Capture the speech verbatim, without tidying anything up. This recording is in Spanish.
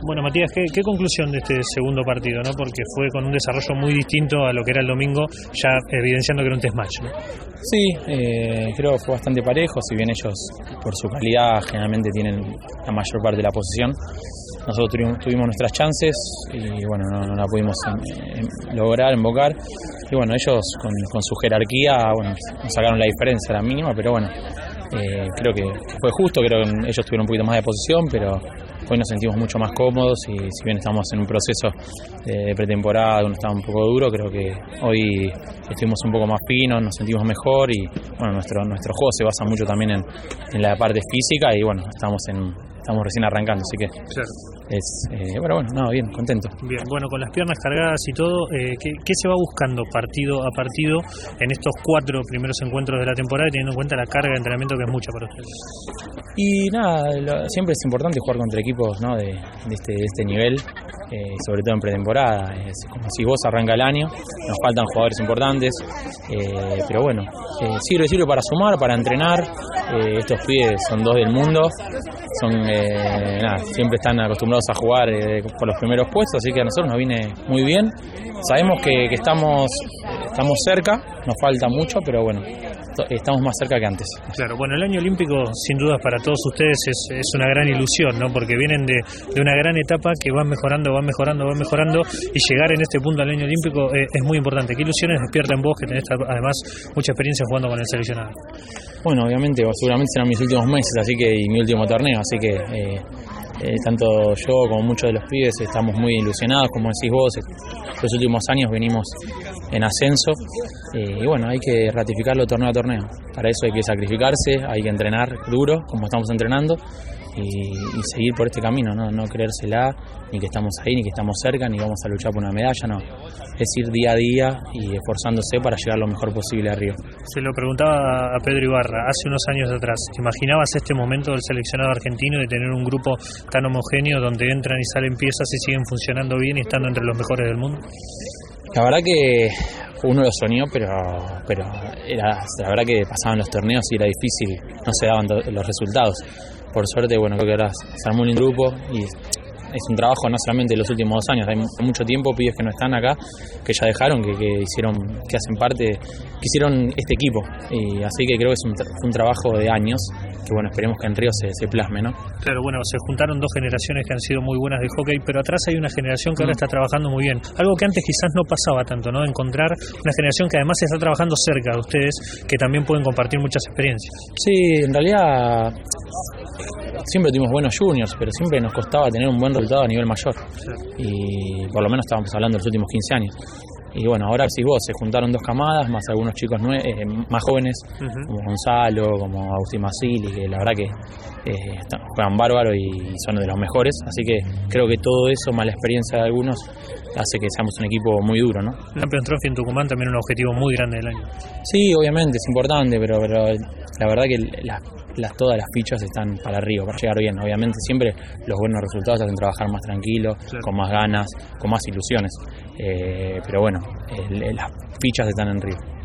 Bueno, Matías, ¿qué, qué conclusión de este segundo partido, ¿no? Porque fue con un desarrollo muy distinto a lo que era el domingo, ya evidenciando que era un test match, ¿no? Sí, eh, creo que fue bastante parejo, si bien ellos por su calidad generalmente tienen la mayor parte de la posesión. Nosotros tuvimos, tuvimos nuestras chances y bueno, no, no la pudimos en, en lograr, invocar. Y bueno, ellos con, con su jerarquía, bueno, nos sacaron la diferencia, la mínima, pero bueno, eh, creo que fue justo, creo que ellos tuvieron un poquito más de posesión, pero hoy nos sentimos mucho más cómodos y si bien estamos en un proceso de pretemporada donde estaba un poco duro, creo que hoy estuvimos un poco más finos, nos sentimos mejor y bueno, nuestro nuestro juego se basa mucho también en, en la parte física y bueno, estamos en estamos recién arrancando, así que claro. es eh, bueno, bueno, no, bien, contento. Bien, bueno, con las piernas cargadas y todo, eh, ¿qué, ¿qué se va buscando partido a partido en estos cuatro primeros encuentros de la temporada, teniendo en cuenta la carga de entrenamiento que es mucha para ustedes? Y nada, lo, siempre es importante jugar contra equipos, ¿no? de, de, este, de este nivel, eh, sobre todo en pretemporada. Es como si vos arranca el año, nos faltan jugadores importantes, eh, pero bueno, eh, sirve, sirve para sumar, para entrenar. Eh, estos pibes son dos del mundo, son eh, nada, siempre están acostumbrados a jugar eh, por los primeros puestos, así que a nosotros nos viene muy bien. Sabemos que, que estamos, estamos cerca, nos falta mucho, pero bueno, estamos más cerca que antes. Claro, bueno, el año olímpico sin dudas para todos ustedes es, es una gran ilusión, ¿no? Porque vienen de, de una gran etapa que van mejorando, van mejorando, van mejorando y llegar en este punto al año olímpico es, es muy importante. ¿Qué ilusiones despierta en vos que tenés además mucha experiencia jugando con el seleccionado? Bueno, obviamente, seguramente serán mis últimos meses, así que y mi último torneo, así que eh, eh, tanto yo como muchos de los pibes estamos muy ilusionados, como decís vos, los últimos años venimos en ascenso eh, y bueno, hay que ratificarlo torneo a torneo. Para eso hay que sacrificarse, hay que entrenar duro, como estamos entrenando, y, y seguir por este camino, ¿no? No creérsela, ni que estamos ahí, ni que estamos cerca, ni vamos a luchar por una medalla, no. Es ir día a día y esforzándose para llegar lo mejor posible a Río. Se lo preguntaba a Pedro Ibarra, hace unos años atrás, ¿imaginabas este momento del seleccionado argentino de tener un grupo tan homogéneo donde entran y salen piezas y siguen funcionando bien y estando entre los mejores del mundo? La verdad que uno lo soñó, pero pero era la verdad que pasaban los torneos y era difícil, no se daban los resultados. Por suerte, bueno, creo que ahora se armó un grupo y es un trabajo no solamente de los últimos dos años, hay mucho tiempo, pibes que no están acá, que ya dejaron, que, que hicieron, que hacen parte, que hicieron este equipo, y así que creo que es un, un trabajo de años, que bueno, esperemos que en Río se, se plasme, ¿no? Claro, bueno, se juntaron dos generaciones que han sido muy buenas de hockey, pero atrás hay una generación que ahora está trabajando muy bien, algo que antes quizás no pasaba tanto, ¿no? Encontrar una generación que además está trabajando cerca de ustedes, que también pueden compartir muchas experiencias. Sí, en realidad siempre tuvimos buenos juniors, pero siempre nos costaba tener un buen resultado a nivel mayor. Sí. Y por lo menos estábamos hablando de los últimos quince años. Y bueno, ahora sí vos, se juntaron dos camadas, más algunos chicos nue- eh, más jóvenes, uh-huh. como Gonzalo, como Agustín Masili, que la verdad que eh, juegan bárbaro y son de los mejores. Así que creo que todo eso, más la experiencia de algunos, hace que seamos un equipo muy duro, ¿no? La Champions Trophy en Tucumán también un objetivo muy grande del año. Sí, obviamente, es importante, pero, pero la verdad que la, las, todas las fichas están para arriba, para llegar bien. Obviamente siempre los buenos resultados hacen trabajar más tranquilo, claro, con más ganas, con más ilusiones. Eh, pero bueno, el, el, las fichas están en Río.